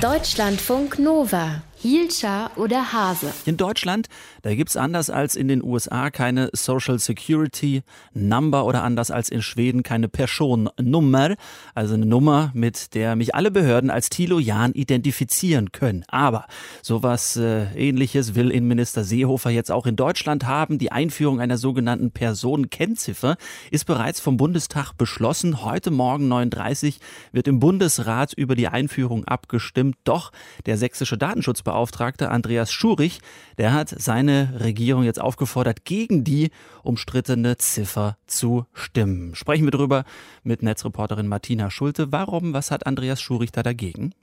Deutschlandfunk Nova. Hielscher oder Hase? In Deutschland, da gibt's anders als in den USA keine Social Security Number oder anders als in Schweden keine Personnummer, also eine Nummer, mit der mich alle Behörden als Thilo Jahn identifizieren können. Aber sowas Ähnliches will Innenminister Seehofer jetzt auch in Deutschland haben. Die Einführung einer sogenannten Personenkennziffer ist bereits vom Bundestag beschlossen. Heute Morgen 9:30 Uhr wird im Bundesrat über die Einführung abgestimmt. Doch der sächsische Datenschutzbeauftragte Andreas Schurich, der hat seine Regierung jetzt aufgefordert, gegen die umstrittene Ziffer zu stimmen. Sprechen wir darüber mit Netzreporterin Martina Schulte. Was hat Andreas Schurich da dagegen?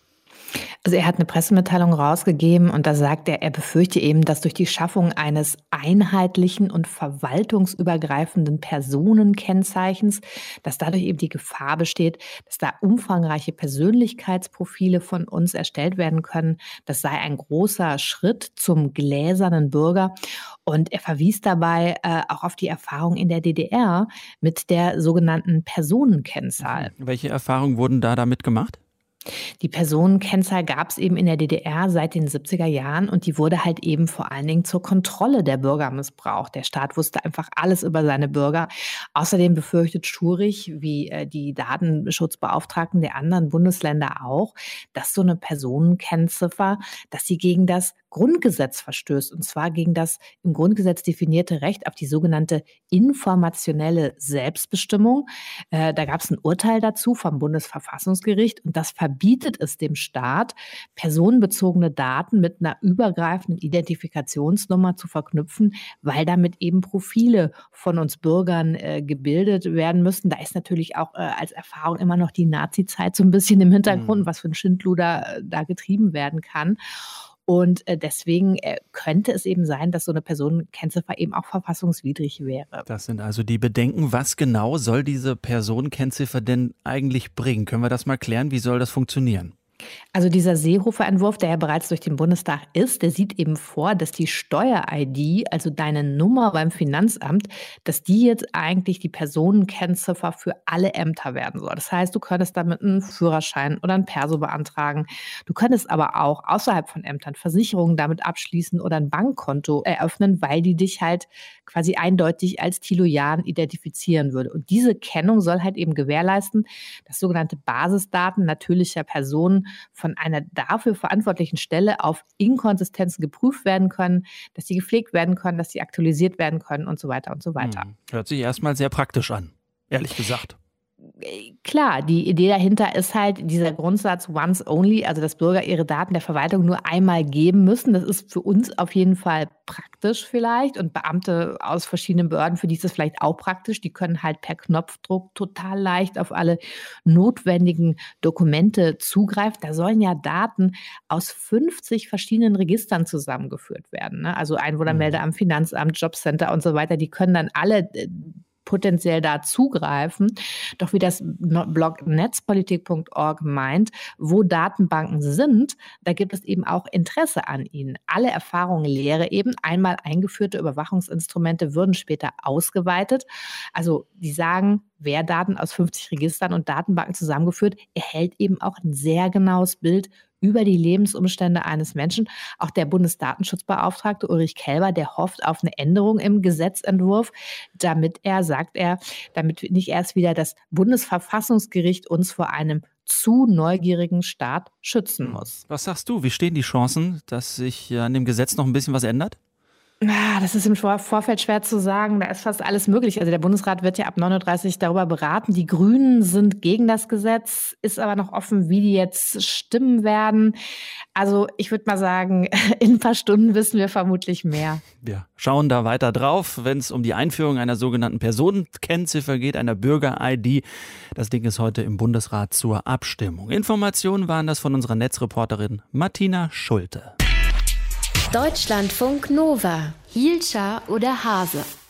Also er hat eine Pressemitteilung rausgegeben und da sagt er, er befürchte eben, dass durch die Schaffung eines einheitlichen und verwaltungsübergreifenden Personenkennzeichens, dass dadurch eben die Gefahr besteht, dass da umfangreiche Persönlichkeitsprofile von uns erstellt werden können. Das sei ein großer Schritt zum gläsernen Bürger. Und er verwies dabei auch auf die Erfahrung in der DDR mit der sogenannten Personenkennzahl. Welche Erfahrungen wurden da damit gemacht? Die Personenkennzahl gab es eben in der DDR seit den 70er Jahren und die wurde halt eben vor allen Dingen zur Kontrolle der Bürger missbraucht. Der Staat wusste einfach alles über seine Bürger. Außerdem befürchtet Schurich, wie die Datenschutzbeauftragten der anderen Bundesländer auch, dass so eine Personenkennziffer, dass sie gegen das Grundgesetz verstößt, und zwar gegen das im Grundgesetz definierte Recht auf die sogenannte informationelle Selbstbestimmung. Da gab es ein Urteil dazu vom Bundesverfassungsgericht und das verbietet es dem Staat, personenbezogene Daten mit einer übergreifenden Identifikationsnummer zu verknüpfen, weil damit eben Profile von uns Bürgern gebildet werden müssen. Da ist natürlich auch als Erfahrung immer noch die Nazi-Zeit so ein bisschen im Hintergrund, was für ein Schindluder da getrieben werden kann. Und deswegen könnte es eben sein, dass so eine Personenkennziffer eben auch verfassungswidrig wäre. Das sind also die Bedenken. Was genau soll diese Personenkennziffer denn eigentlich bringen? Können wir das mal klären? Wie soll das funktionieren? Also dieser Seehofer-Entwurf, der ja bereits durch den Bundestag ist, der sieht eben vor, dass die Steuer-ID, also deine Nummer beim Finanzamt, dass die jetzt eigentlich die Personenkennziffer für alle Ämter werden soll. Das heißt, du könntest damit einen Führerschein oder ein Perso beantragen. Du könntest aber auch außerhalb von Ämtern Versicherungen damit abschließen oder ein Bankkonto eröffnen, weil die dich halt quasi eindeutig als Thilo Jahn identifizieren würde. Und diese Kennung soll halt eben gewährleisten, dass sogenannte Basisdaten natürlicher Personen von einer dafür verantwortlichen Stelle auf Inkonsistenzen geprüft werden können, dass sie gepflegt werden können, dass sie aktualisiert werden können und so weiter und so weiter. Hört sich erstmal sehr praktisch an, ehrlich gesagt. Klar, die Idee dahinter ist halt dieser Grundsatz once only, also dass Bürger ihre Daten der Verwaltung nur einmal geben müssen. Das ist für uns auf jeden Fall praktisch vielleicht und Beamte aus verschiedenen Behörden, für die ist das vielleicht auch praktisch. Die können halt per Knopfdruck total leicht auf alle notwendigen Dokumente zugreifen. Da sollen ja Daten aus 50 verschiedenen Registern zusammengeführt werden, ne? Also Einwohnermeldeamt, Finanzamt, Jobcenter und so weiter. Die können dann alle potenziell da zugreifen. Doch wie das Blog netzpolitik.org meint, wo Datenbanken sind, da gibt es eben auch Interesse an ihnen. Alle Erfahrungen lehre eben, einmal eingeführte Überwachungsinstrumente würden später ausgeweitet. Also die sagen, wer Daten aus 50 Registern und Datenbanken zusammengeführt, erhält eben auch ein sehr genaues Bild über die Lebensumstände eines Menschen. Auch der Bundesdatenschutzbeauftragte Ulrich Kelber, der hofft auf eine Änderung im Gesetzentwurf, damit nicht erst wieder das Bundesverfassungsgericht uns vor einem zu neugierigen Staat schützen muss. Was sagst du? Wie stehen die Chancen, dass sich an dem Gesetz noch ein bisschen was ändert? Das ist im Vorfeld schwer zu sagen. Da ist fast alles möglich. Also der Bundesrat wird ja ab 9:30 Uhr darüber beraten. Die Grünen sind gegen das Gesetz, ist aber noch offen, wie die jetzt stimmen werden. Also ich würde mal sagen, in ein paar Stunden wissen wir vermutlich mehr. Wir schauen da weiter drauf, wenn es um die Einführung einer sogenannten Personenkennziffer geht, einer Bürger-ID. Das Ding ist heute im Bundesrat zur Abstimmung. Informationen waren das von unserer Netzreporterin Martina Schulte. Deutschlandfunk Nova. Hielscher oder Hase?